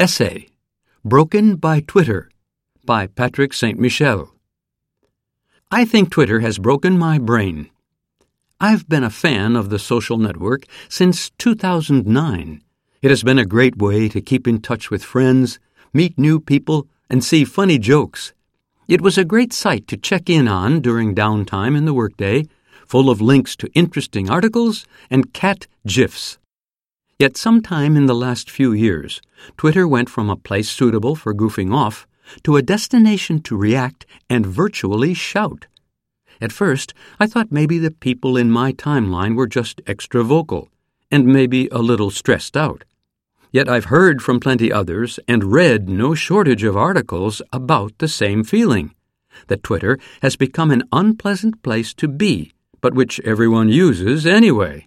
Essay, Broken by Twitter, by Patrick St. Michel. I think Twitter has broken my brain. I've been a fan of the social network since 2009. It has been a great way to keep in touch with friends, meet new people, and see funny jokes. It was a great site to check in on during downtime in the workday, full of links to interesting articles and cat GIFs. Yet sometime in the last few years, Twitter went from a place suitable for goofing off to a destination to react and virtually shout. At first, I thought maybe the people in my timeline were just extra vocal, and maybe a little stressed out. Yet I've heard from plenty others and read no shortage of articles about the same feeling, that Twitter has become an unpleasant place to be, but which everyone uses anyway.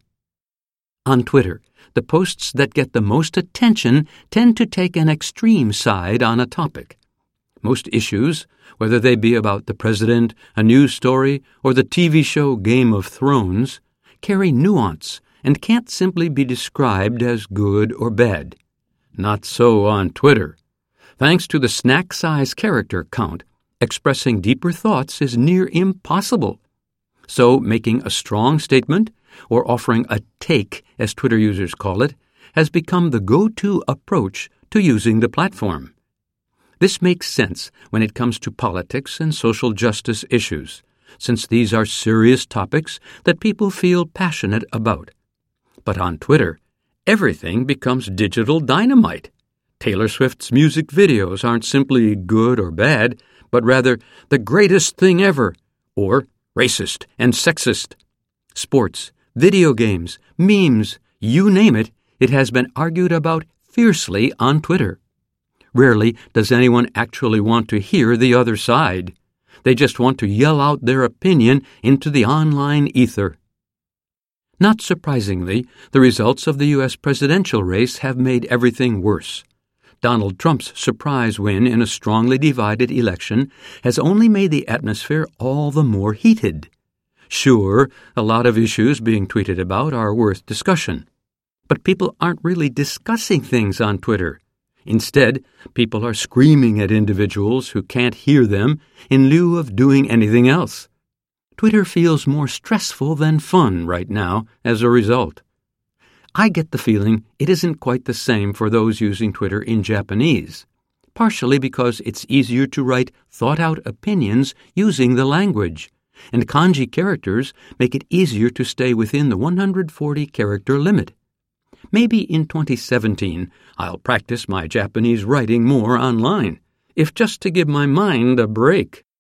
On Twitter, the posts that get the most attention tend to take an extreme side on a topic. Most issues, whether they be about the president, a news story, or the TV show Game of Thrones, carry nuance and can't simply be described as good or bad. Not so on Twitter. Thanks to the snack-size character count, expressing deeper thoughts is near impossible. So making a strong statement, or offering a take, as Twitter users call it, has become the go-to approach to using the platform. This makes sense when it comes to politics and social justice issues, since these are serious topics that people feel passionate about. But on Twitter, everything becomes digital dynamite. Taylor Swift's music videos aren't simply good or bad, but rather the greatest thing ever, or racist and sexist. Sports, video games, memes, you name it, it has been argued about fiercely on Twitter. Rarely does anyone actually want to hear the other side. They just want to yell out their opinion into the online ether. Not surprisingly, the results of the U.S. presidential race have made everything worse. Donald Trump's surprise win in a strongly divided election has only made the atmosphere all the more heated. Sure, a lot of issues being tweeted about are worth discussion. But people aren't really discussing things on Twitter. Instead, people are screaming at individuals who can't hear them in lieu of doing anything else. Twitter feels more stressful than fun right now as a result. I get the feeling it isn't quite the same for those using Twitter in Japanese, partially because it's easier to write thought-out opinions using the language, and kanji characters make it easier to stay within the 140-character limit. Maybe in 2017 I'll practice my Japanese writing more online, if just to give my mind a break.